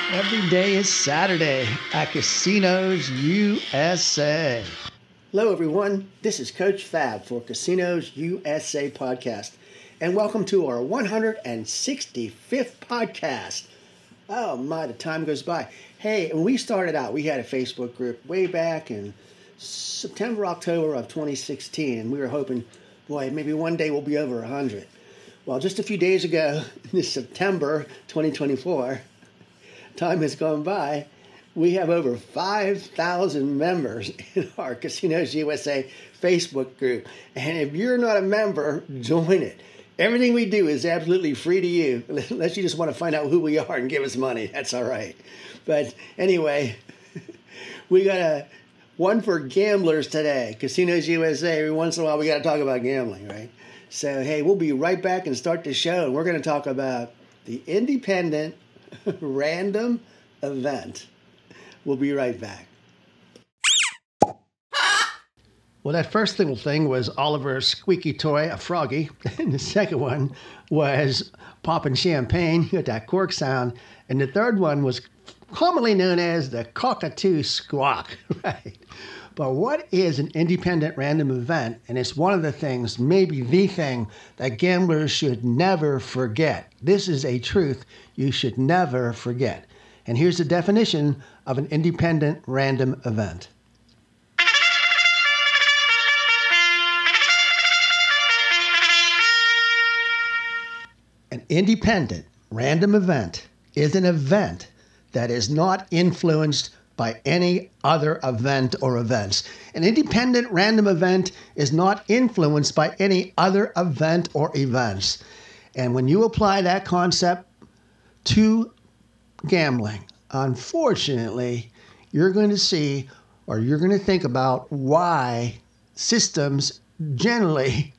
Every day is Saturday at Casinos USA. Hello, everyone. This is Coach Fab for Casinos USA podcast, and welcome to our 165th podcast. Oh my, the time goes by. Hey, when we started out, we had a Facebook group way back in September, October of 2016, and we were hoping, boy, maybe one day we'll be over 100. Well, just a few days ago, this September 2024, time has gone by. We have over 5,000 members in our Casinos USA Facebook group. And if you're not a member, join it. Everything we do is absolutely free to you, unless you just want to find out who we are and give us money. That's all right. But anyway, we got one for gamblers today. Casinos USA, every once in a while we got to talk about gambling, right? So, hey, we'll be right back and start the show. And we're going to talk about the independent random event. We'll be right back. Well, that first little thing was Oliver's squeaky toy, a froggy. And the second one was popping champagne. You got that cork sound. And the third one was commonly known as the cockatoo squawk, right? But what is an independent random event? And it's one of the things, maybe the thing, that gamblers should never forget. This is a truth you should never forget. And here's the definition of an independent random event. An independent random event is an event that is not influenced by any other event or events. An independent random event is not influenced by any other event or events. And when you apply that concept to gambling, unfortunately, you're going to see, or you're going to think about why systems generally,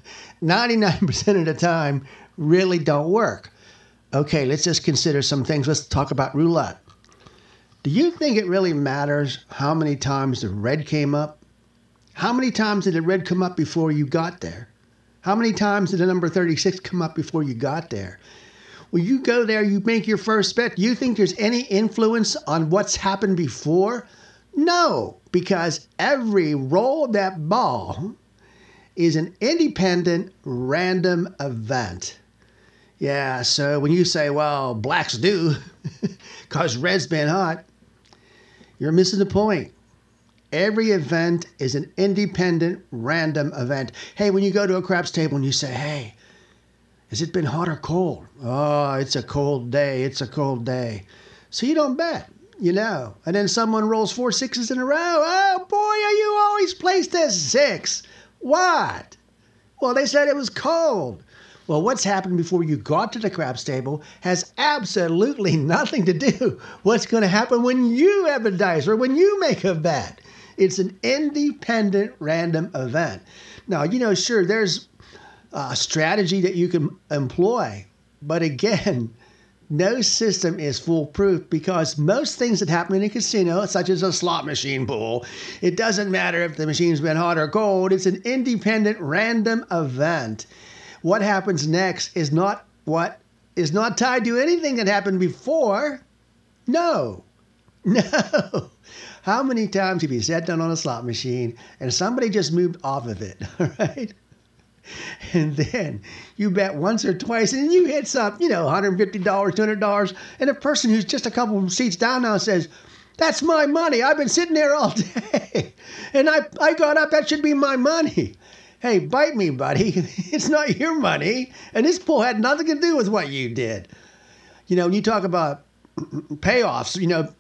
99% of the time, really don't work. Okay, let's just consider some things. Let's talk about roulette. Do you think it really matters how many times the red came up? How many times did the red come up before you got there? How many times did the number 36 come up before you got there? When you go there, you make your first bet. Do you think there's any influence on what's happened before? No, because every roll of that ball is an independent random event. Yeah, so when you say, well, blacks do, because red's been hot, you're missing the point. Every event is an independent random event. Hey, when you go to a craps table and you say, hey, has it been hot or cold? Oh, it's a cold day. It's a cold day. So you don't bet, you know. And then someone rolls 4 sixes in a row. Oh, boy, are you always placed as 6. What? Well, they said it was cold. Well, what's happened before you got to the craps table has absolutely nothing to do what's going to happen when you have a dice or when you make a bet. It's an independent random event. Now, you know, sure, there's a strategy that you can employ. But again, no system is foolproof because most things that happen in a casino, such as a slot machine pool, it doesn't matter if the machine's been hot or cold. It's an independent random event. What happens next is not tied to anything that happened before. No. How many times have you sat down on a slot machine and somebody just moved off of it, all right? And then you bet once or twice and you hit some, $150, $200, and a person who's just a couple of seats down now says, that's my money. I've been sitting there all day. And I got up. That should be my money. Hey, bite me, buddy. It's not your money. And this pool had nothing to do with what you did. When you talk about payoffs,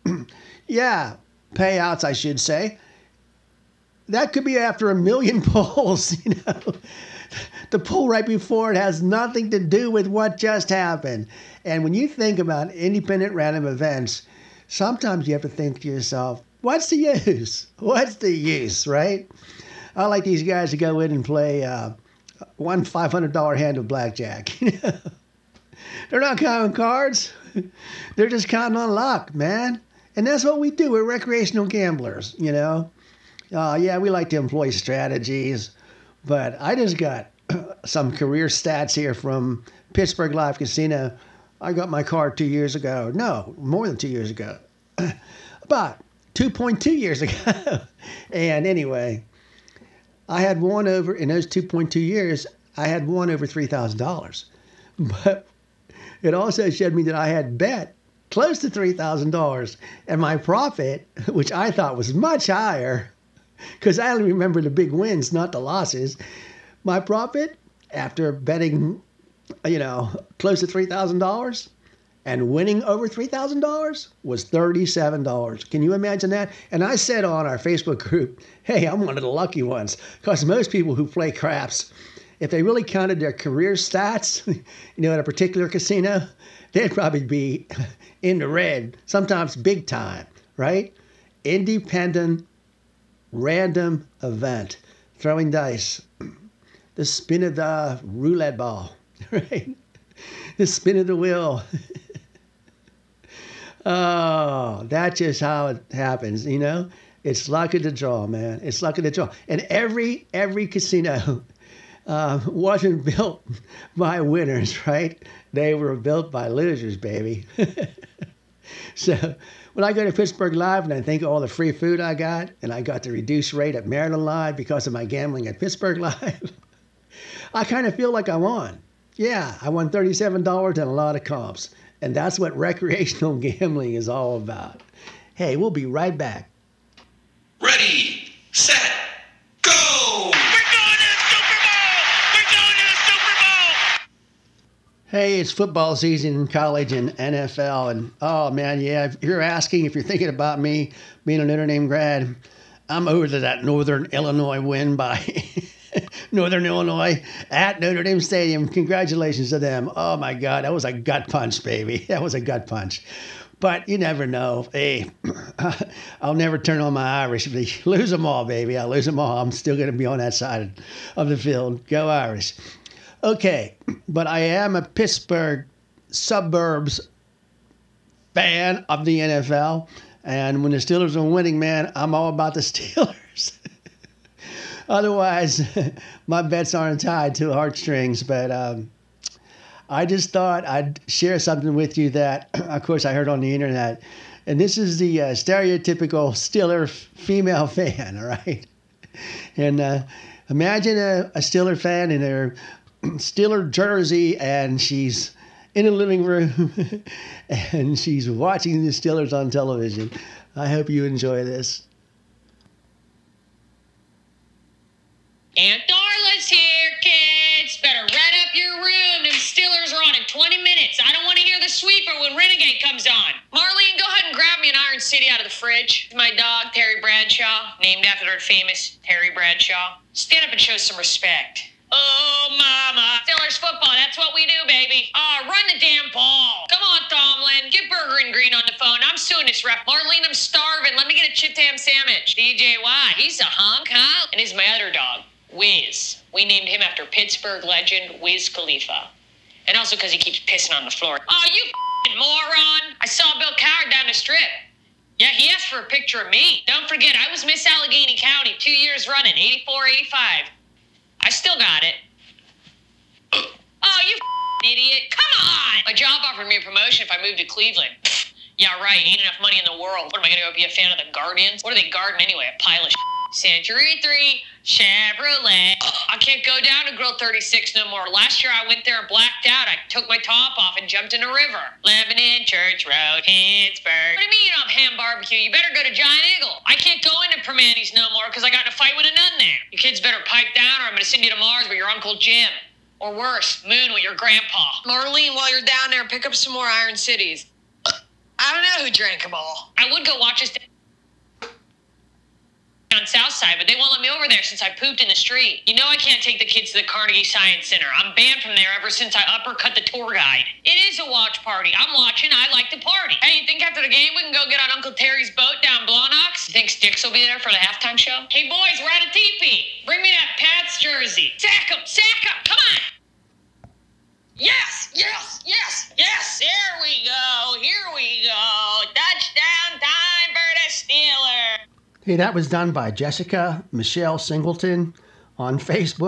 payouts, I should say. That could be after 1 million pulls, The pull right before it has nothing to do with what just happened. And when you think about independent random events, sometimes you have to think to yourself, what's the use? What's the use, right? I like these guys to go in and play one $500 hand of blackjack. They're not counting cards. They're just counting on luck, man. And that's what we do. We're recreational gamblers, we like to employ strategies. But I just got some career stats here from Pittsburgh Live Casino. I got my car 2 years ago. No, more than 2 years ago. About 2.2 years ago. And anyway, I had won over, in those 2.2 years, I had won over $3,000. But it also showed me that I had bet close to $3,000. And my profit, which I thought was much higher, because I only remember the big wins, not the losses. My profit, after betting, close to $3,000 and winning over $3,000 was $37. Can you imagine that? And I said on our Facebook group, hey, I'm one of the lucky ones, because most people who play craps, if they really counted their career stats, at a particular casino, they'd probably be in the red, sometimes big time, right? Independent, random event, throwing dice, the spin of the roulette ball, right? The spin of the wheel. Oh, that's just how it happens, It's luck of the draw, man. It's luck of the draw. And every casino wasn't built by winners, right? They were built by losers, baby. So when I go to Pittsburgh Live and I think of all the free food I got, and I got the reduced rate at Maryland Live because of my gambling at Pittsburgh Live, I kind of feel like I won. Yeah, I won $37 and a lot of comps. And that's what recreational gambling is all about. Hey, we'll be right back. Ready, set, go! We're going to the Super Bowl! We're going to the Super Bowl! Hey, it's football season in college and NFL. And, oh, man, yeah, if you're asking, if you're thinking about me being a Notre Dame grad, I'm over to that Northern Illinois win by Northern Illinois at Notre Dame Stadium. Congratulations to them. Oh, my God. That was a gut punch, baby. That was a gut punch. But you never know. Hey, I'll never turn on my Irish. If they lose them all, baby, I'll lose them all. I'm still going to be on that side of the field. Go Irish. Okay, but I am a Pittsburgh suburbs fan of the NFL. And when the Steelers are winning, man, I'm all about the Steelers. Otherwise, my bets aren't tied to heartstrings. But I just thought I'd share something with you that, of course, I heard on the internet. And this is the stereotypical Steeler female fan, all right? And imagine a Steeler fan in her Steeler jersey, and she's in a living room, and she's watching the Steelers on television. I hope you enjoy this. Aunt Darla's here, kids. Better red up your room. Them Steelers are on in 20 minutes. I don't want to hear the sweeper when Renegade comes on. Marlene, go ahead and grab me an Iron City out of the fridge. My dog, Terry Bradshaw, named after the famous Terry Bradshaw. Stand up and show some respect. Oh, mama. Steelers football, that's what we do, baby. Run the damn ball. Come on, Tomlin. Get Burger and Green on the phone. I'm suing this ref. Marlene, I'm starving. Let me get a chipped ham sandwich. DJ Watt, he's a hunk, huh? And he's my other dog, Wiz. We named him after Pittsburgh legend Wiz Khalifa. And also because he keeps pissing on the floor. Oh, you moron. I saw Bill Coward down the strip. Yeah, he asked for a picture of me. Don't forget, I was Miss Allegheny County 2 years running, 84, 85. I still got it. Oh, you idiot. Come on. My job offered me a promotion if I moved to Cleveland. Yeah, right. Ain't enough money in the world. What, am I going to go be a fan of the Guardians? What are they guarding anyway? A pile of Century 3 Chevrolet. I can't go down to Grill 36 no more. Last year I went there and blacked out. I took my top off and jumped in a river. Lebanon Church Road, Pittsburgh. What do you mean you don't have ham barbecue? You better go to Giant Eagle. I can't go into Permanis no more because I got in a fight with a nun there. You kids better pipe down or I'm going to send you to Mars with your Uncle Jim. Or worse, Moon with your grandpa. Marlene, while you're down there, pick up some more Iron Cities. I don't know who drank them all. I would go watch us on Southside, but they won't let me over there since I pooped in the street. You know I can't take the kids to the Carnegie Science Center. I'm banned from there ever since I uppercut the tour guide. It is a watch party. I'm watching. I like to party. Hey, you think after the game we can go get on Uncle Terry's boat down Blawnox? You think Sticks will be there for the halftime show? Hey, boys, we're at a teepee. Bring me that Pats jersey. Sack 'em. Come on. Yes. There we go. Here we go. Touchdown time for the Steelers. Hey, that was done by Jessica Michelle Singleton on Facebook.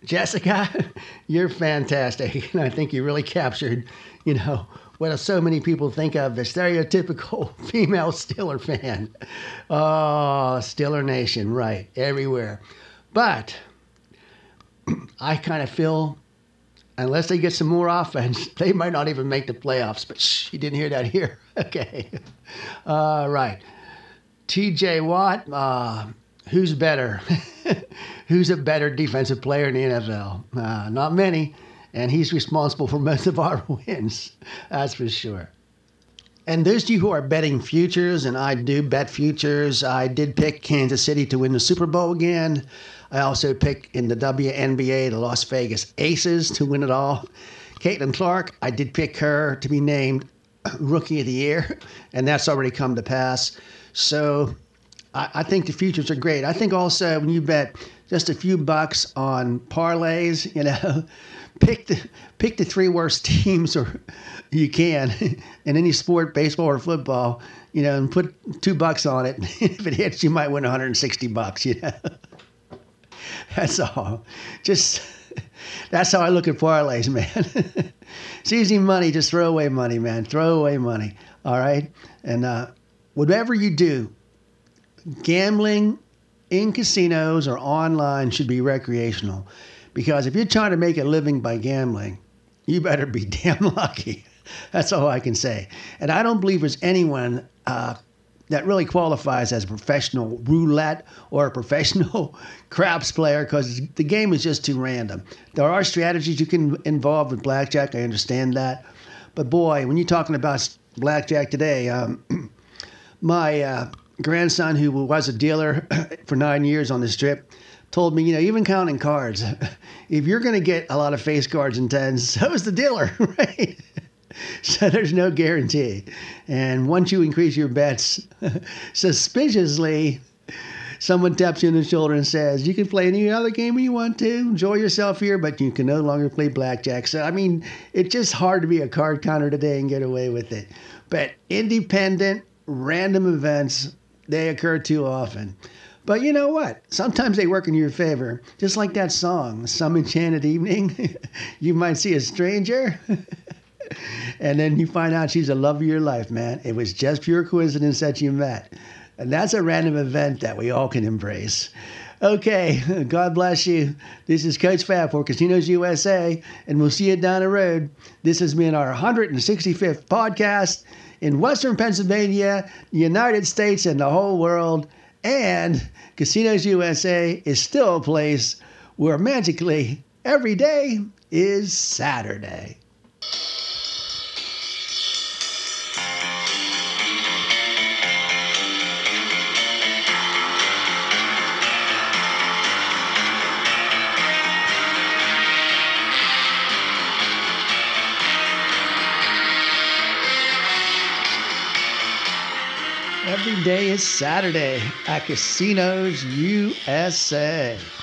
Jessica, you're fantastic. And I think you really captured, what so many people think of the stereotypical female Steeler fan. Oh, Steeler Nation, right, everywhere. But I kind of feel, unless they get some more offense, they might not even make the playoffs. But shh, you didn't hear that here. Okay. Right. TJ Watt, who's better? Who's a better defensive player in the NFL? Not many. And he's responsible for most of our wins. That's for sure. And those of you who are betting futures, and I do bet futures, I did pick Kansas City to win the Super Bowl again. I also picked in the WNBA the Las Vegas Aces to win it all. Caitlin Clark, I did pick her to be named Rookie of the Year, and that's already come to pass. So I think the futures are great. I think also when you bet just a few bucks on parlays, pick the three worst teams or you can in any sport, baseball or football, and put $2 on it. If it hits, you might win $160, That's all. That's how I look at parlays, man. It's easy money. Just throw away money, man. Throw away money. All right. And whatever you do, gambling in casinos or online should be recreational. Because if you're trying to make a living by gambling, you better be damn lucky. That's all I can say. And I don't believe there's anyone that really qualifies as a professional roulette or a professional craps player because the game is just too random. There are strategies you can involve with blackjack. I understand that. But boy, when you're talking about blackjack today, my grandson, who was a dealer for 9 years on the strip, told me, even counting cards, if you're going to get a lot of face cards and tens, so is the dealer, right? So there's no guarantee. And once you increase your bets, suspiciously, someone taps you on the shoulder and says, you can play any other game you want to, enjoy yourself here, but you can no longer play blackjack. So, it's just hard to be a card counter today and get away with it. But independent, random events, they occur too often. But you know what? Sometimes they work in your favor. Just like that song, Some Enchanted Evening. You might see a stranger. And then you find out she's the love of your life, man. It was just pure coincidence that you met. And that's a random event that we all can embrace. Okay, God bless you. This is Coach Fab for Casinos USA, and we'll see you down the road. This has been our 165th podcast in Western Pennsylvania, the United States, and the whole world. And Casinos USA is still a place where magically every day is Saturday. Every day is Saturday at Casinos USA.